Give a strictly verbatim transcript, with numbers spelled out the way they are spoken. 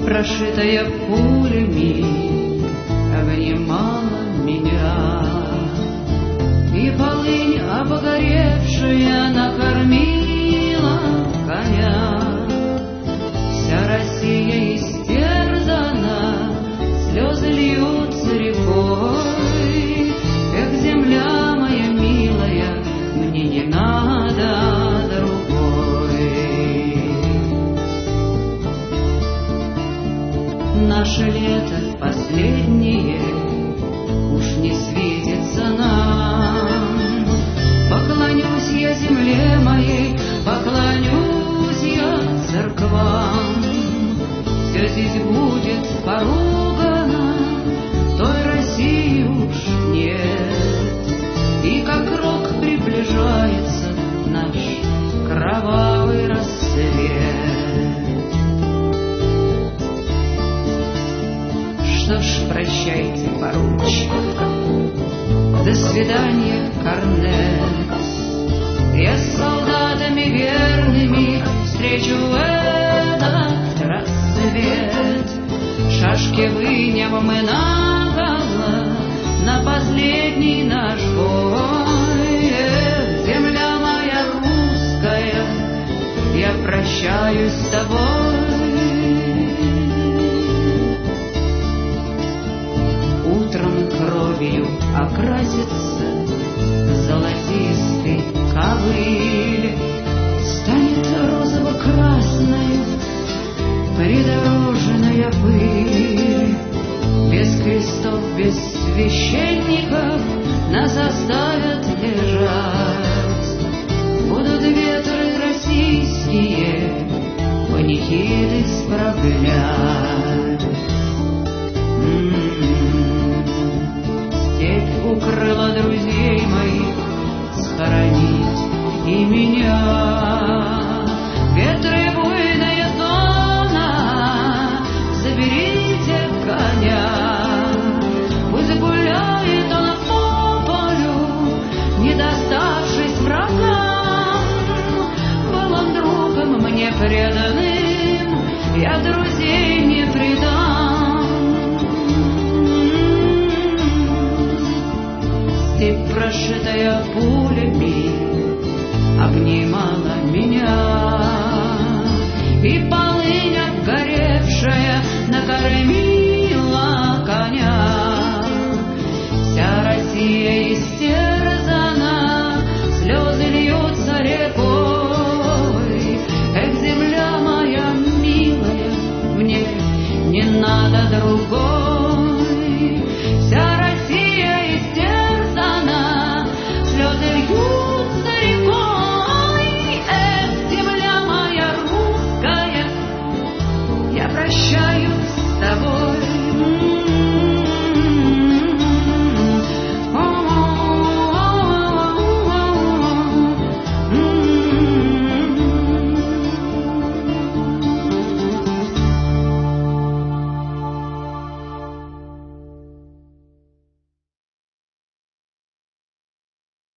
прошитая пулями, обнимала меня, и полынь обгоревшая накормила коня. Вся Россия истерзана, слезы льются рекой. Эх, земля моя милая, мне не надо другой. Наше лето последнее уж не светится нам. Поклонюсь я земле моей, поклонюсь я церквам. Все здесь будет поругано, той России уж нет. И как рок приближается наш кровавый рассвет. Что ж, прощайте, поручик, до свидания, корнет. Я с солдатами верными встречу этот рассвет. Шашки вынем мы наголо на последний наш бой. Эх, земля моя русская, я прощаюсь с тобой. Утром кровью окрасится золотистый ковыль, станет розово-красной придорожная пыль. Без крестов, без священников нас оставят лежать. Будут ветры российские панихиды справлять. Степь укрыла друзей моих схоронить и меня. Ветры буйная зона, заберите коня. Пусть гуляет он по полю, не доставшись врагам. Был он другом мне преданным, я друзей не предам.